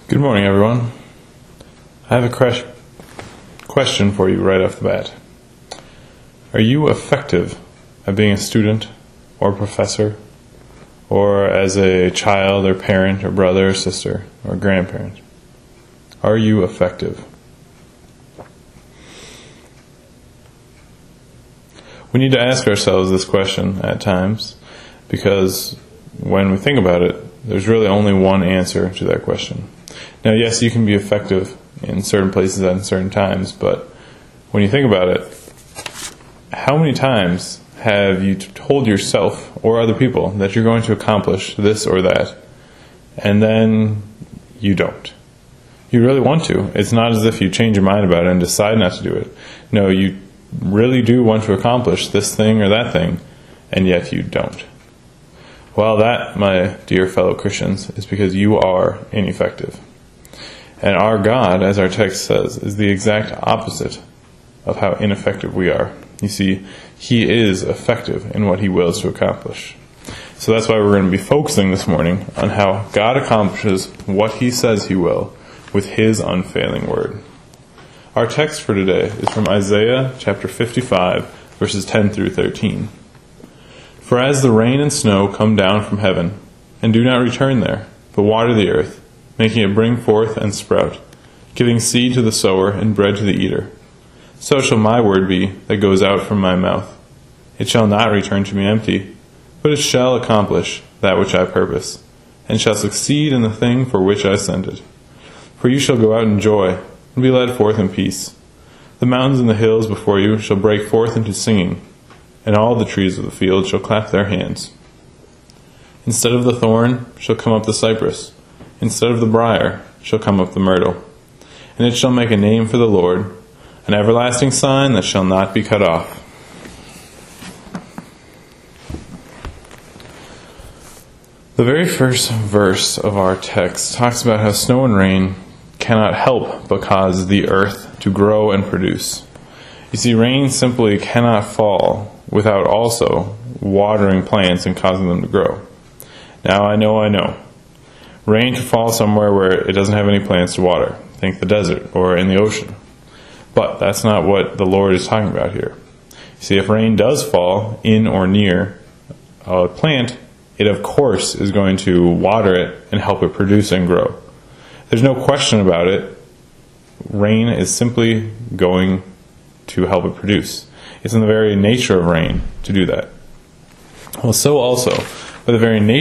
Good morning, everyone. I have a question for you right off the bat. Are you effective at being a student or professor, or as a child or parent or brother or sister or grandparent? Are you effective? We need to ask ourselves this question at times, because when we think about it, there's really only one answer to that question. Now, yes, you can be effective in certain places at certain times, but when you think about it, how many times have you told yourself or other people that you're going to accomplish this or that, and then you don't? You really want to. It's not as if you change your mind about it and decide not to do it. No, you really do want to accomplish this thing or that thing, and yet you don't. Well, that, my dear fellow Christians, is because you are ineffective. And our God, as our text says, is the exact opposite of how ineffective we are. You see, He is effective in what He wills to accomplish. So that's why we're going to be focusing this morning on how God accomplishes what He says He will with His unfailing word. Our text for today is from Isaiah chapter 55, verses 10 through 13. For as the rain and snow come down from heaven, and do not return there, but water the earth, making it bring forth and sprout, giving seed to the sower and bread to the eater, so shall my word be that goes out from my mouth. It shall not return to me empty, but it shall accomplish that which I purpose, and shall succeed in the thing for which I sent it. For you shall go out in joy, and be led forth in peace. The mountains and the hills before you shall break forth into singing, and all the trees of the field shall clap their hands. Instead of the thorn shall come up the cypress, instead of the briar shall come up the myrtle. And it shall make a name for the Lord, an everlasting sign that shall not be cut off. The very first verse of our text talks about how snow and rain cannot help but cause the earth to grow and produce. You see, rain simply cannot fall without also watering plants and causing them to grow. Now, I know. Rain can fall somewhere where it doesn't have any plants to water. Think the desert or in the ocean. But that's not what the Lord is talking about here. You see, if rain does fall in or near a plant, it of course is going to water it and help it produce and grow. There's no question about it. Rain is simply going to help it produce. It's in the very nature of rain to do that. Well, so also, by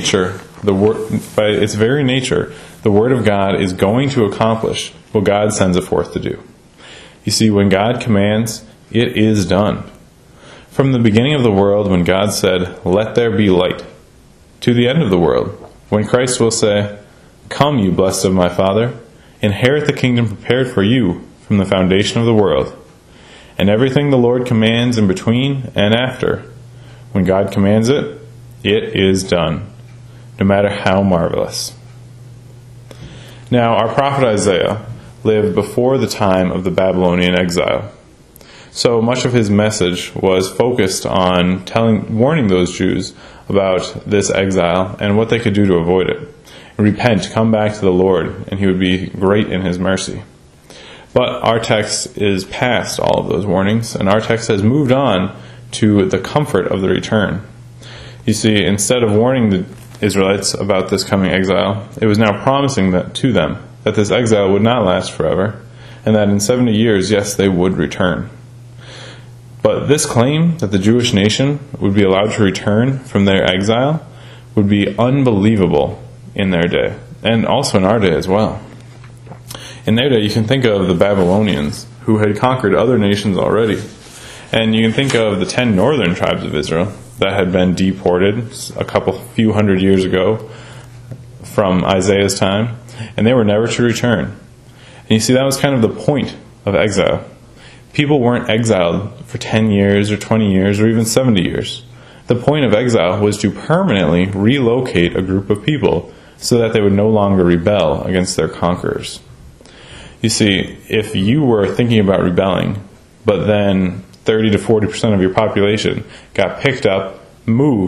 its very nature, the Word of God is going to accomplish what God sends it forth to do. You see, when God commands, it is done. From the beginning of the world, when God said, "Let there be light," to the end of the world, when Christ will say, "Come, you blessed of my Father, inherit the kingdom prepared for you from the foundation of the world." And everything the Lord commands in between and after, when God commands it, it is done, no matter how marvelous. Now, our prophet Isaiah lived before the time of the Babylonian exile. So much of his message was focused on warning those Jews about this exile and what they could do to avoid it. Repent, come back to the Lord, and He would be great in His mercy. But our text is past all of those warnings, and our text has moved on to the comfort of the return. You see, instead of warning the Israelites about this coming exile, it was now promising to them that this exile would not last forever, and that in 70 years, yes, they would return. But this claim that the Jewish nation would be allowed to return from their exile would be unbelievable in their day, and also in our day as well. In their day, you can think of the Babylonians, who had conquered other nations already, and you can think of the 10 northern tribes of Israel that had been deported a few hundred years ago from Isaiah's time, and they were never to return. And you see, that was kind of the point of exile. People weren't exiled for 10 years or 20 years or even 70 years. The point of exile was to permanently relocate a group of people so that they would no longer rebel against their conquerors. You see, if you were thinking about rebelling, but then 30 to 40% of your population got picked up, moved,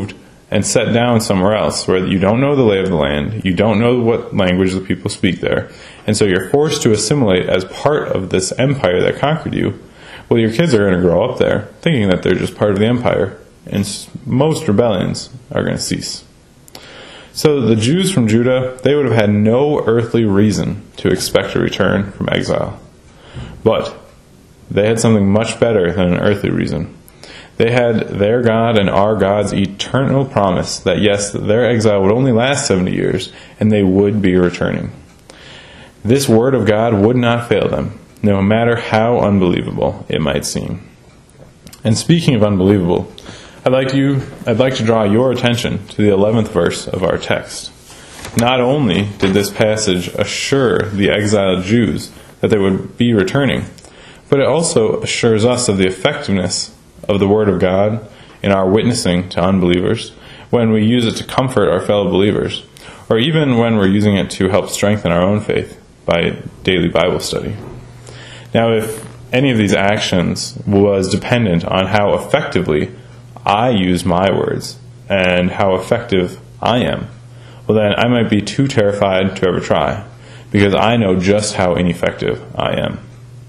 and set down somewhere else where you don't know the lay of the land, you don't know what language the people speak there, and so you're forced to assimilate as part of this empire that conquered you, well, your kids are going to grow up there thinking that they're just part of the empire, and most rebellions are going to cease. So the Jews from Judah, they would have had no earthly reason to expect a return from exile. But they had something much better than an earthly reason. They had their God and our God's eternal promise that yes, their exile would only last 70 years, and they would be returning. This word of God would not fail them, no matter how unbelievable it might seem. And speaking of unbelievable, I'd like to draw your attention to the 11th verse of our text. Not only did this passage assure the exiled Jews that they would be returning, but it also assures us of the effectiveness of the Word of God in our witnessing to unbelievers when we use it to comfort our fellow believers, or even when we're using it to help strengthen our own faith by daily Bible study. Now, if any of these actions was dependent on how effectively I use my words and how effective I am, well then I might be too terrified to ever try, because I know just how ineffective I am.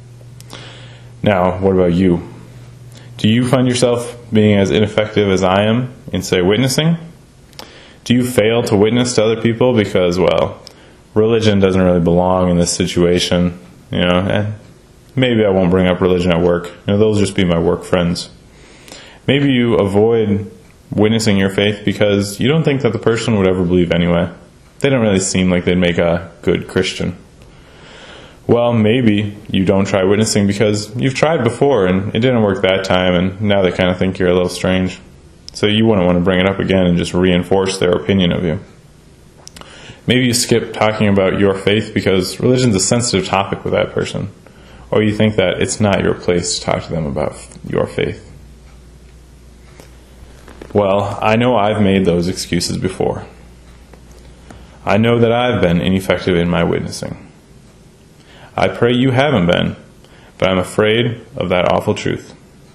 Now, what about you? Do you find yourself being as ineffective as I am in, say, witnessing? Do you fail to witness to other people because, well, religion doesn't really belong in this situation, and maybe I won't bring up religion at work. They'll just be my work friends. Maybe you avoid witnessing your faith because you don't think that the person would ever believe anyway. They don't really seem like they'd make a good Christian. Well, maybe you don't try witnessing because you've tried before and it didn't work that time, and now they kind of think you're a little strange. So you wouldn't want to bring it up again and just reinforce their opinion of you. Maybe you skip talking about your faith because religion's a sensitive topic with that person, or you think that it's not your place to talk to them about your faith. Well, I know I've made those excuses before. I know that I've been ineffective in my witnessing. I pray you haven't been, but I'm afraid of that awful truth.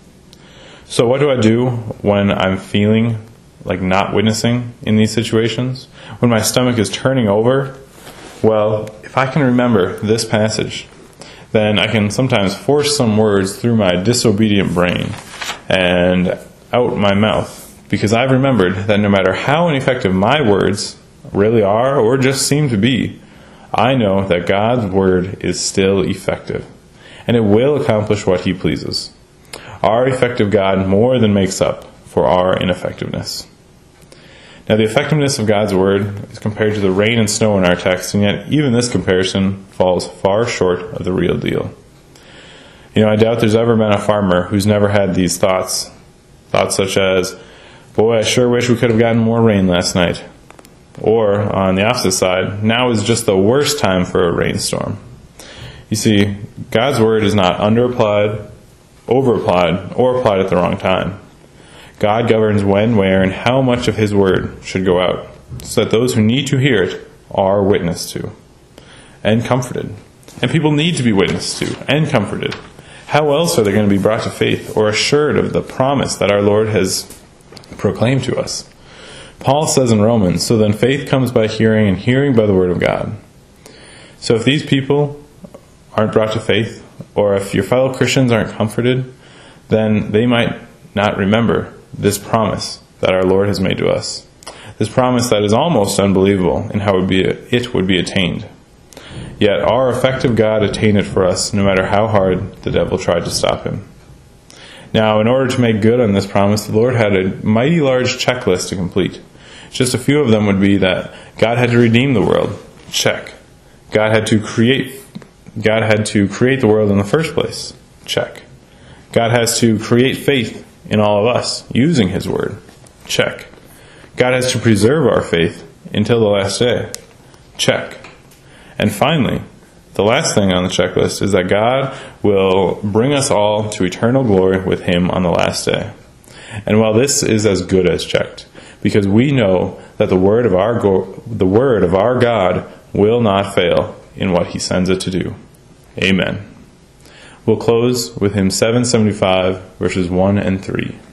So what do I do when I'm feeling like not witnessing in these situations? When my stomach is turning over? Well, if I can remember this passage, then I can sometimes force some words through my disobedient brain and out my mouth, because I've remembered that no matter how ineffective my words really are or just seem to be, I know that God's word is still effective, and it will accomplish what He pleases. Our effective God more than makes up for our ineffectiveness. Now, the effectiveness of God's word is compared to the rain and snow in our text, and yet even this comparison falls far short of the real deal. I doubt there's ever been a farmer who's never had these thoughts such as, boy, I sure wish we could have gotten more rain last night. Or, on the opposite side, now is just the worst time for a rainstorm. You see, God's word is not underapplied, overapplied, or applied at the wrong time. God governs when, where, and how much of His word should go out, so that those who need to hear it are witnessed to and comforted. And people need to be witnessed to and comforted. How else are they going to be brought to faith or assured of the promise that our Lord has proclaimed to us? Paul says in Romans, so then faith comes by hearing, and hearing by the word of God. So if these people aren't brought to faith, or if your fellow Christians aren't comforted, then they might not remember this promise that our Lord has made to us. This promise that is almost unbelievable in how it would be attained. Yet our effective God attained it for us, no matter how hard the devil tried to stop Him. Now, in order to make good on this promise, the Lord had a mighty large checklist to complete. Just a few of them would be that God had to redeem the world. Check. God had to create the world in the first place. Check. God has to create faith in all of us using His word. Check. God has to preserve our faith until the last day. Check. And finally, the last thing on the checklist is that God will bring us all to eternal glory with Him on the last day. And while this is as good as checked, because we know that the word of our God will not fail in what He sends it to do. Amen. We'll close with hymn 775, verses 1 and 3.